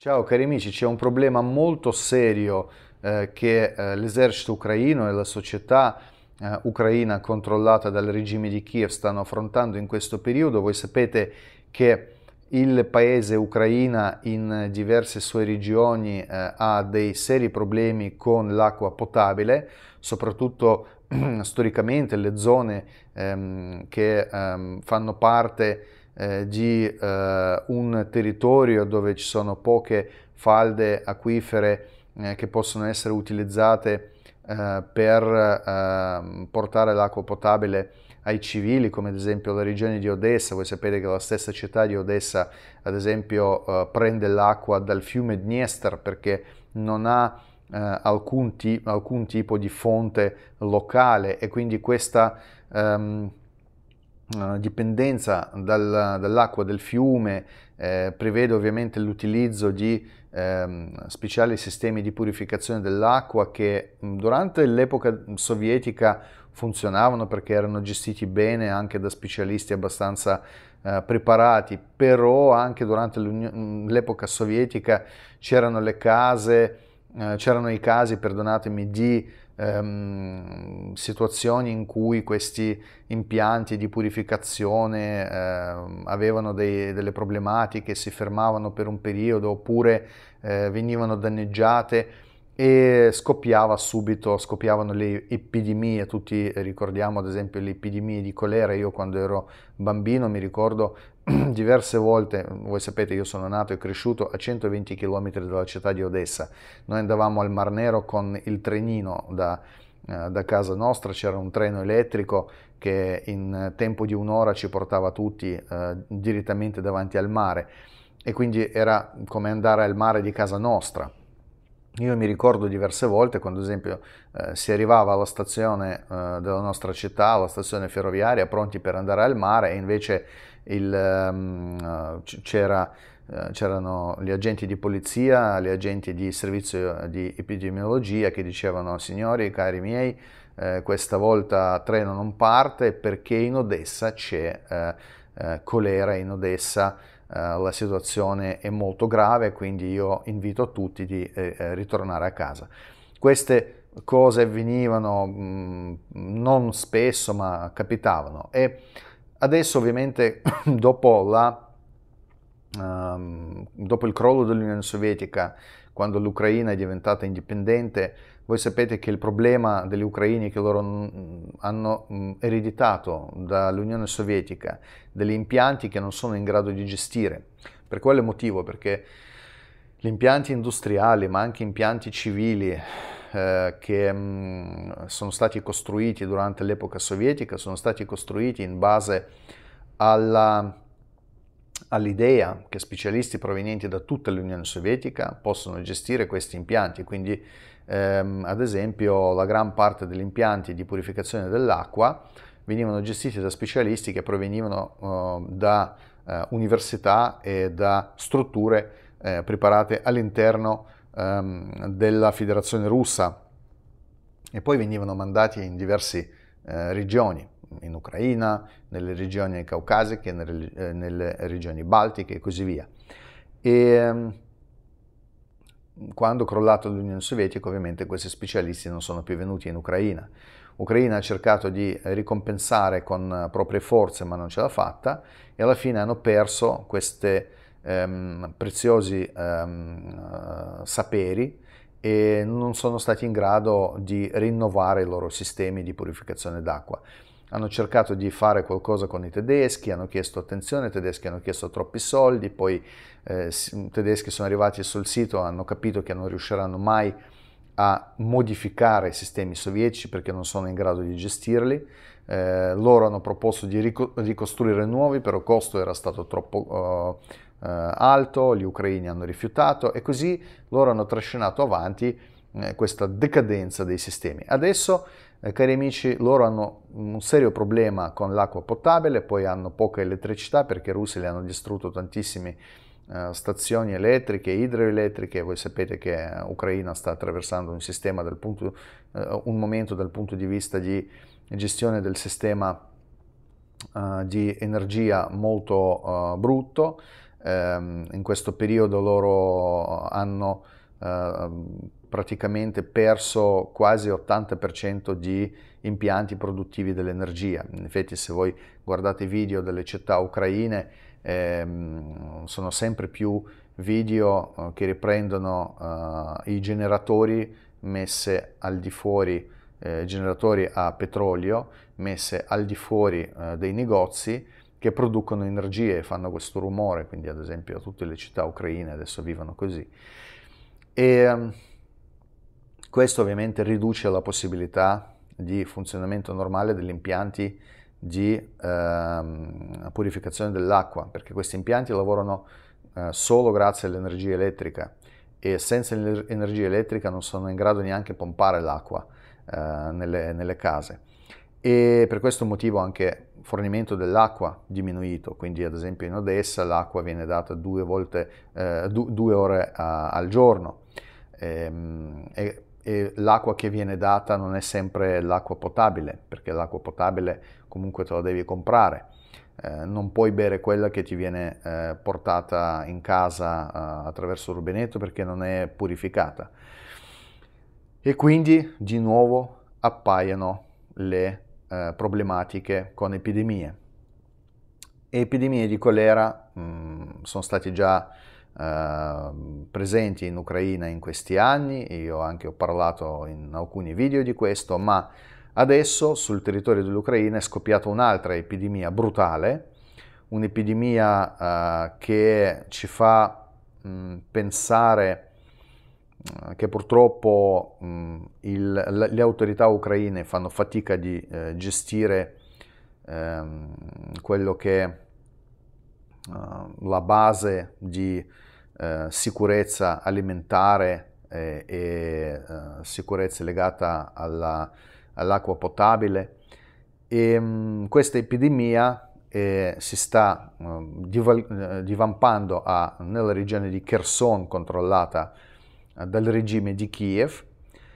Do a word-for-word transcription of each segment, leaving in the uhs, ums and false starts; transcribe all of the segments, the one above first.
Ciao cari amici, c'è un problema molto serio eh, che eh, l'esercito ucraino e la società eh, ucraina controllata dal regime di Kiev stanno affrontando in questo periodo. Voi sapete che il paese Ucraina in diverse sue regioni eh, ha dei seri problemi con l'acqua potabile, soprattutto storicamente le zone ehm, che ehm, fanno parte eh, di eh, un territorio dove ci sono poche falde acquifere eh, che possono essere utilizzate eh, per eh, portare l'acqua potabile ai civili, come ad esempio la regione di Odessa. Voi sapete che la stessa città di Odessa, ad esempio, eh, prende l'acqua dal fiume Dniester perché non ha eh, alcun, ti- alcun tipo di fonte locale, e quindi questa ehm, eh, dipendenza dal- dall'acqua del fiume eh, prevede ovviamente l'utilizzo di ehm, speciali sistemi di purificazione dell'acqua che mh, durante l'epoca sovietica funzionavano perché erano gestiti bene anche da specialisti abbastanza eh, preparati, però anche durante l'epoca sovietica c'erano le case, eh, c'erano i casi, perdonatemi, di ehm, situazioni in cui questi impianti di purificazione ehm, avevano dei- delle problematiche, si fermavano per un periodo oppure eh, venivano danneggiate e scoppiava subito, scoppiavano le epidemie. Tutti ricordiamo ad esempio le epidemie di colera. Io quando ero bambino mi ricordo diverse volte, voi sapete io sono nato e cresciuto a centoventi chilometri dalla città di Odessa. Noi andavamo al Mar Nero con il trenino da, eh, da casa nostra, c'era un treno elettrico che in tempo di un'ora ci portava tutti eh, direttamente davanti al mare, e quindi era come andare al mare di casa nostra. Io mi ricordo diverse volte quando ad esempio eh, si arrivava alla stazione eh, della nostra città, alla stazione ferroviaria, pronti per andare al mare, e invece il, ehm, c- c'era, eh, c'erano gli agenti di polizia, gli agenti di servizio di epidemiologia che dicevano: signori, cari miei, eh, questa volta il treno non parte perché in Odessa c'è eh, eh, colera, in Odessa eh, la situazione è molto grave, quindi io invito tutti di eh, eh, ritornare a casa. Queste cose avvenivano mh, non spesso, ma capitavano. E adesso ovviamente dopo la Um, dopo il crollo dell'Unione Sovietica, quando l'Ucraina è diventata indipendente, voi sapete che il problema degli ucraini è che loro mm, hanno mm, ereditato dall'Unione Sovietica degli impianti che non sono in grado di gestire. Per quale motivo? Perché gli impianti industriali, ma anche impianti civili eh, che mh, sono stati costruiti durante l'epoca sovietica, sono stati costruiti in base alla all'idea che specialisti provenienti da tutta l'Unione Sovietica possono gestire questi impianti. Quindi ehm, ad esempio la gran parte degli impianti di purificazione dell'acqua venivano gestiti da specialisti che provenivano eh, da eh, università e da strutture eh, preparate all'interno ehm, della Federazione Russa, e poi venivano mandati in diverse eh, regioni, in Ucraina, nelle regioni caucasiche, nelle, eh, nelle regioni baltiche e così via. E ehm, quando è crollato l'Unione Sovietica, ovviamente questi specialisti non sono più venuti in Ucraina. L'Ucraina ha cercato di ricompensare con proprie forze, ma non ce l'ha fatta, e alla fine hanno perso questi ehm, preziosi ehm, saperi, e non sono stati in grado di rinnovare i loro sistemi di purificazione d'acqua. Hanno cercato di fare qualcosa con i tedeschi, hanno chiesto attenzione, i tedeschi hanno chiesto troppi soldi, poi eh, i tedeschi sono arrivati sul sito, hanno capito che non riusciranno mai a modificare i sistemi sovietici perché non sono in grado di gestirli. Eh, loro hanno proposto di ricostruire nuovi, però il costo era stato troppo uh, uh, alto, gli ucraini hanno rifiutato, e così loro hanno trascinato avanti eh, questa decadenza dei sistemi. Adesso, eh, cari amici, loro hanno un serio problema con l'acqua potabile, poi hanno poca elettricità perché i russi le hanno distrutto tantissime uh, stazioni elettriche, idroelettriche. Voi sapete che l'Ucraina sta attraversando un sistema dal punto, uh, un momento dal punto di vista di gestione del sistema uh, di energia molto uh, brutto. Um, in questo periodo loro hanno eh, praticamente perso quasi l'ottanta per cento di impianti produttivi dell'energia. In effetti, se voi guardate i video delle città ucraine, ehm, sono sempre più video eh, che riprendono eh, i generatori messe al di fuori, eh, generatori a petrolio messe al di fuori eh, dei negozi, che producono energia e fanno questo rumore. Quindi, ad esempio, tutte le città ucraine adesso vivono così. E um, questo ovviamente riduce la possibilità di funzionamento normale degli impianti di eh, purificazione dell'acqua, perché questi impianti lavorano eh, solo grazie all'energia elettrica, e senza l'energia elettrica non sono in grado neanche pompare l'acqua eh, nelle, nelle case. E per questo motivo anche il fornimento dell'acqua diminuito. Quindi, ad esempio, in Odessa l'acqua viene data due volte eh, du, due ore a, al giorno, e, e, e l'acqua che viene data non è sempre l'acqua potabile, perché l'acqua potabile comunque te la devi comprare. Eh, non puoi bere quella che ti viene eh, portata in casa eh, attraverso il rubinetto, perché non è purificata. E quindi di nuovo appaiono le eh, problematiche con epidemie. E epidemie di colera mh, sono stati già eh, presenti in Ucraina in questi anni. Io anche ho parlato in alcuni video di questo, ma adesso sul territorio dell'Ucraina è scoppiata un'altra epidemia brutale, un'epidemia eh, che ci fa mh, pensare che purtroppo mh, il, le autorità ucraine fanno fatica di eh, gestire ehm, quello che è uh, la base di eh, sicurezza alimentare eh, e uh, sicurezza legata alla, all'acqua potabile. E mh, questa epidemia eh, si sta uh, dival- divampando a, nella regione di Kherson, controllata dal regime di Kiev,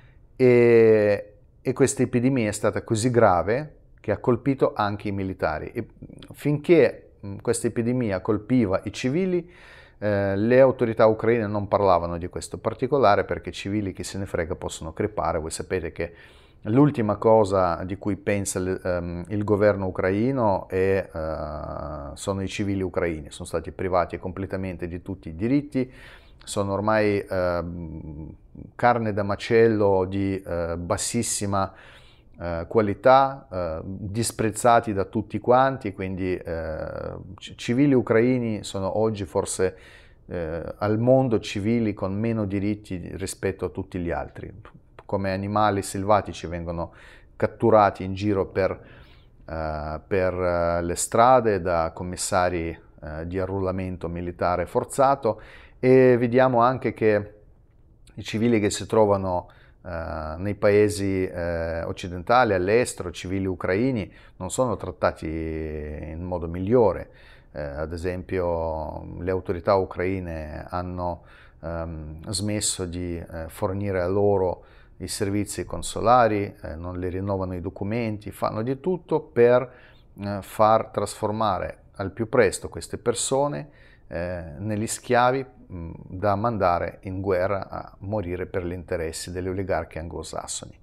e, e questa epidemia è stata così grave che ha colpito anche i militari. E finché questa epidemia colpiva i civili, eh, le autorità ucraine non parlavano di questo particolare, perché civili, chi se ne frega, possono crepare. Voi sapete che l'ultima cosa di cui pensa il, um, il governo ucraino è, uh, sono i civili ucraini. Sono stati privati completamente di tutti i diritti, sono ormai eh, carne da macello di eh, bassissima eh, qualità, eh, disprezzati da tutti quanti. Quindi eh, civili ucraini sono oggi forse eh, al mondo civili con meno diritti rispetto a tutti gli altri. Come animali selvatici vengono catturati in giro per, eh, per eh, le strade da commissari eh, di arruolamento militare forzato. E vediamo anche che i civili che si trovano eh, nei paesi eh, occidentali, all'estero, civili ucraini, non sono trattati in modo migliore. Eh, ad esempio, le autorità ucraine hanno ehm, smesso di eh, fornire a loro i servizi consolari, eh, non le rinnovano i documenti, fanno di tutto per eh, far trasformare al più presto queste persone eh, negli schiavi mh, da mandare in guerra a morire per gli interessi delle oligarchi anglosassoni.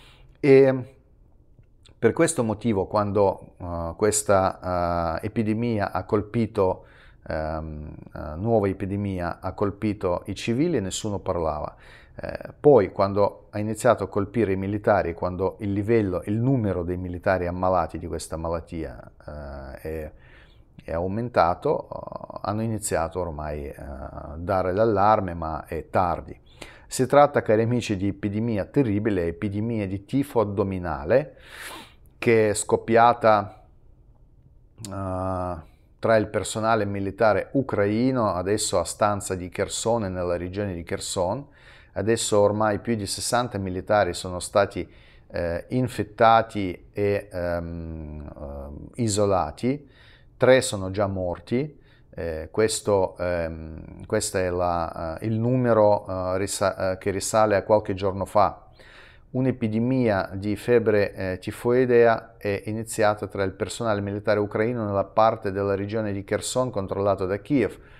E per questo motivo, quando uh, questa uh, epidemia ha colpito, um, uh, nuova epidemia ha colpito i civili, nessuno parlava. Eh, poi, quando ha iniziato a colpire i militari, quando il livello, il numero dei militari ammalati di questa malattia uh, è è aumentato, uh, hanno iniziato ormai a uh, dare l'allarme, ma è tardi. Si tratta, cari amici, di epidemia terribile, epidemia di tifo addominale, che è scoppiata uh, tra il personale militare ucraino, adesso a stanza di Kherson e nella regione di Kherson. Adesso ormai più di sessanta militari sono stati eh, infettati e um, uh, isolati. Tre sono già morti. Eh, questo ehm, questo è la, uh, il numero uh, risa- uh, che risale a qualche giorno fa. Un'epidemia di febbre eh, tifoidea è iniziata tra il personale militare ucraino nella parte della regione di Kherson controllato da Kiev.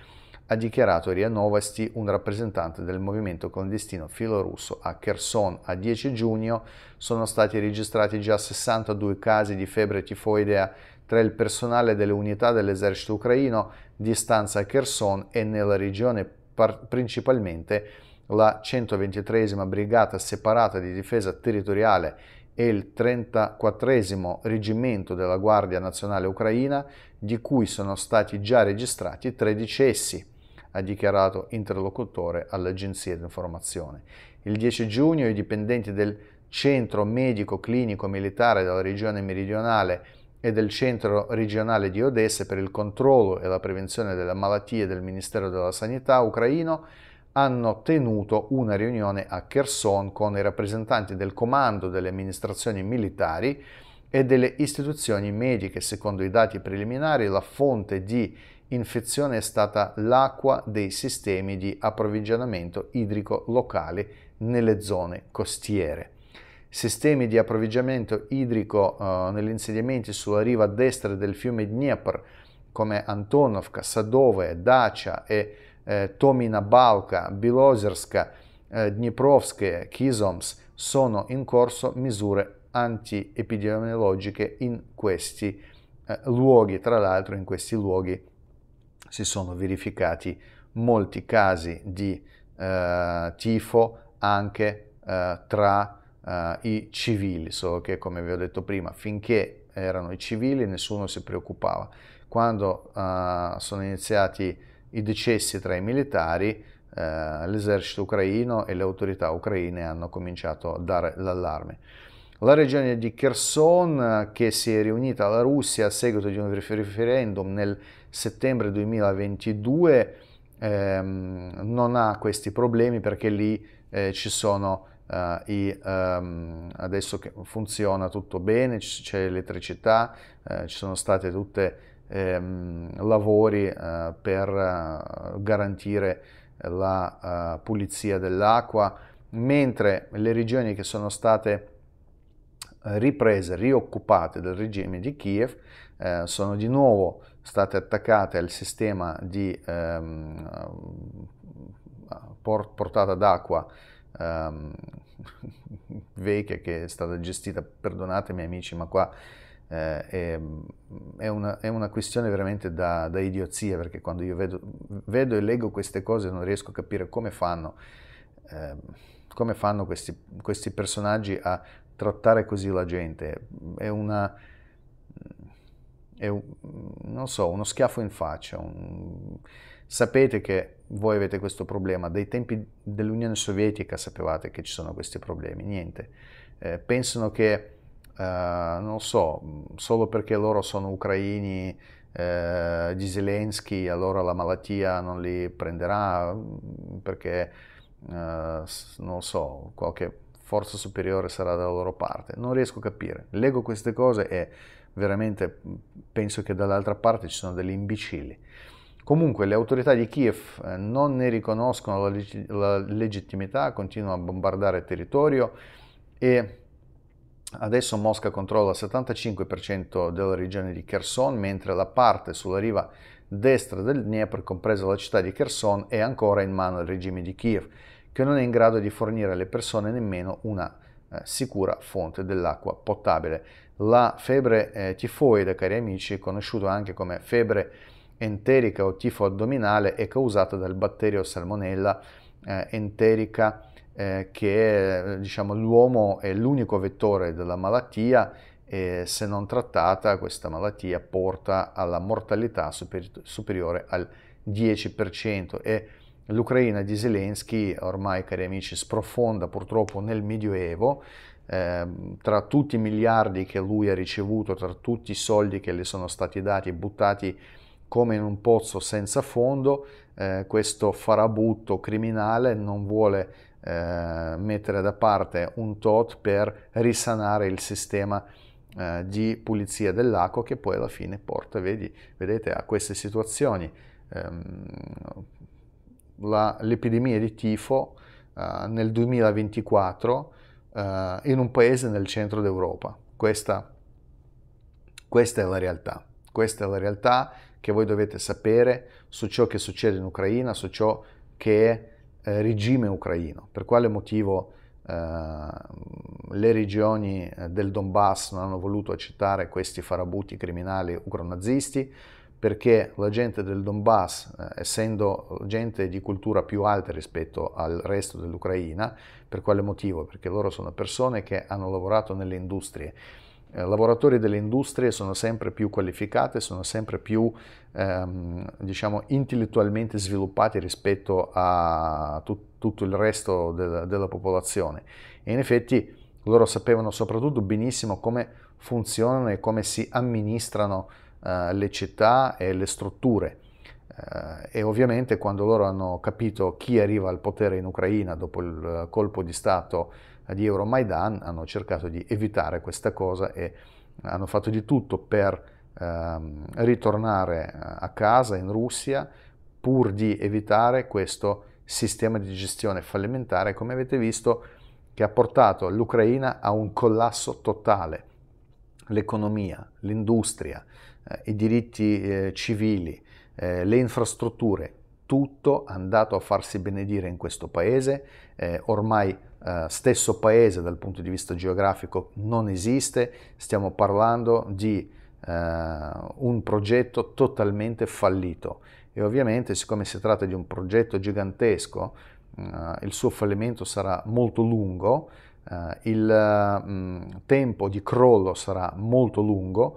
ha dichiarato R I A Novosti un rappresentante del movimento clandestino filorusso a Kherson. A dieci giugno sono stati registrati già sessantadue casi di febbre tifoidea tra il personale delle unità dell'esercito ucraino di stanza a Kherson e nella regione, principalmente la centoventitreesima brigata separata di difesa territoriale e il trentaquattresimo reggimento della Guardia Nazionale Ucraina, di cui sono stati già registrati tre decessi, ha dichiarato interlocutore all'agenzia di informazione. Il dieci giugno i dipendenti del Centro Medico Clinico Militare della regione meridionale e del Centro regionale di Odessa per il controllo e la prevenzione delle malattie del Ministero della Sanità ucraino hanno tenuto una riunione a Kherson con i rappresentanti del comando delle amministrazioni militari e delle istituzioni mediche. Secondo i dati preliminari, la fonte di infezione è stata l'acqua dei sistemi di approvvigionamento idrico locali nelle zone costiere. Sistemi di approvvigionamento idrico eh, negli insediamenti sulla riva destra del fiume Dnieper, come Antonovka, Sadove, Dacia e eh, Tomina Balka, Bilozerska, eh, Dniprovske, Kizoms, sono in corso misure anti-epidemiologiche in questi eh, luoghi. Tra l'altro in questi luoghi si sono verificati molti casi di eh, tifo anche eh, tra Uh, i civili, solo che, come vi ho detto prima, finché erano i civili nessuno si preoccupava. Quando uh, sono iniziati i decessi tra i militari, uh, l'esercito ucraino e le autorità ucraine hanno cominciato a dare l'allarme. La regione di Kherson, che si è riunita alla Russia a seguito di un referendum nel settembre duemilaventidue, ehm, non ha questi problemi perché lì eh, ci sono Uh, i, um, adesso che funziona tutto bene, c'è elettricità, uh, ci sono state tutte um, lavori uh, per uh, garantire la uh, pulizia dell'acqua, mentre le regioni che sono state riprese, rioccupate dal regime di Kiev uh, sono di nuovo state attaccate al sistema di um, port portata d'acqua Um, vecchia che è stata gestita, perdonatemi amici, ma qua eh, è, è, una, è una questione veramente da, da idiozia, perché quando io vedo, vedo e leggo queste cose non riesco a capire come fanno, eh, come fanno questi, questi personaggi a trattare così la gente. È una, è un, non so, uno schiaffo in faccia. Un, sapete che voi avete questo problema, dai tempi dell'Unione Sovietica sapevate che ci sono questi problemi, niente. Eh, pensano che, eh, non so, solo perché loro sono ucraini, eh, di Zelensky, allora la malattia non li prenderà, perché, eh, non so, qualche forza superiore sarà dalla loro parte. Non riesco a capire. Leggo queste cose e veramente penso che dall'altra parte ci sono degli imbecilli. Comunque le autorità di Kiev non ne riconoscono la, leg la legittimità, continuano a bombardare il territorio e adesso Mosca controlla il settantacinque per cento della regione di Kherson, mentre la parte sulla riva destra del Dnieper, compresa la città di Kherson, è ancora in mano al regime di Kiev, che non è in grado di fornire alle persone nemmeno una eh, sicura fonte dell'acqua potabile. La febbre eh, tifoide, cari amici, conosciuta anche come febbre enterica o tifo addominale, è causata dal batterio Salmonella eh, enterica, eh, che diciamo l'uomo è l'unico vettore della malattia e se non trattata questa malattia porta alla mortalità super, superiore al dieci per cento e l'Ucraina di Zelensky ormai, cari amici, sprofonda purtroppo nel Medioevo. Eh, tra tutti i miliardi che lui ha ricevuto, tra tutti i soldi che le sono stati dati e buttati come in un pozzo senza fondo, eh, questo farabutto criminale non vuole eh, mettere da parte un tot per risanare il sistema eh, di pulizia dell'acqua, che poi alla fine porta, vedi, vedete, a queste situazioni. Ehm, l'epidemia di tifo eh, nel duemilaventiquattro eh, in un paese nel centro d'Europa. Questa, questa è la realtà. Questa è la realtà che voi dovete sapere su ciò che succede in Ucraina, su ciò che è eh, regime ucraino. Per quale motivo eh, le regioni del Donbass non hanno voluto accettare questi farabuti criminali ucronazisti? Perché la gente del Donbass, eh, essendo gente di cultura più alta rispetto al resto dell'Ucraina, per quale motivo? Perché loro sono persone che hanno lavorato nelle industrie. Eh, lavoratori delle industrie sono sempre più qualificati, sono sempre più ehm, diciamo, intellettualmente sviluppati rispetto a tut- tutto il resto de- della popolazione. E in effetti loro sapevano soprattutto benissimo come funzionano e come si amministrano Uh, le città e le strutture uh, e ovviamente quando loro hanno capito chi arriva al potere in Ucraina dopo il colpo di stato di Euromaidan, hanno cercato di evitare questa cosa e hanno fatto di tutto per uh, ritornare a casa in Russia pur di evitare questo sistema di gestione fallimentare, come avete visto, che ha portato l'Ucraina a un collasso totale. L'economia, l'industria, eh, i diritti eh, civili, eh, le infrastrutture, tutto è andato a farsi benedire in questo paese. Eh, ormai eh, stesso paese dal punto di vista geografico non esiste, stiamo parlando di eh, un progetto totalmente fallito e ovviamente siccome si tratta di un progetto gigantesco, eh, il suo fallimento sarà molto lungo. Uh, il uh, tempo di crollo sarà molto lungo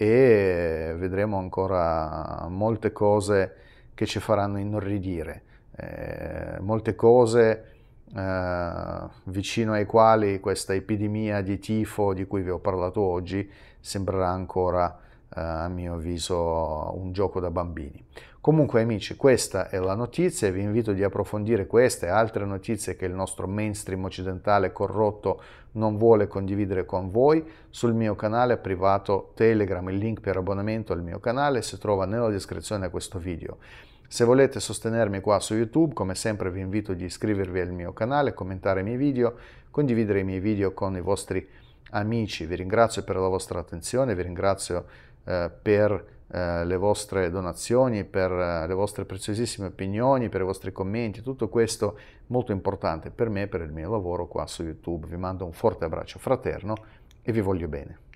e vedremo ancora molte cose che ci faranno inorridire, eh, molte cose uh, vicino ai quali questa epidemia di tifo di cui vi ho parlato oggi sembrerà ancora, uh, a mio avviso, un gioco da bambini. Comunque amici, questa è la notizia, vi invito di approfondire queste e altre notizie che il nostro mainstream occidentale corrotto non vuole condividere con voi. Sul mio canale privato Telegram, il link per abbonamento al mio canale si trova nella descrizione a questo video. Se volete sostenermi qua su YouTube, come sempre vi invito di iscrivervi al mio canale, commentare i miei video, condividere i miei video con i vostri amici. Vi ringrazio per la vostra attenzione, vi ringrazio eh, per Eh, le vostre donazioni, per eh, le vostre preziosissime opinioni, per i vostri commenti, tutto questo molto importante per me, per il mio lavoro qua su YouTube. Vi mando un forte abbraccio fraterno e vi voglio bene.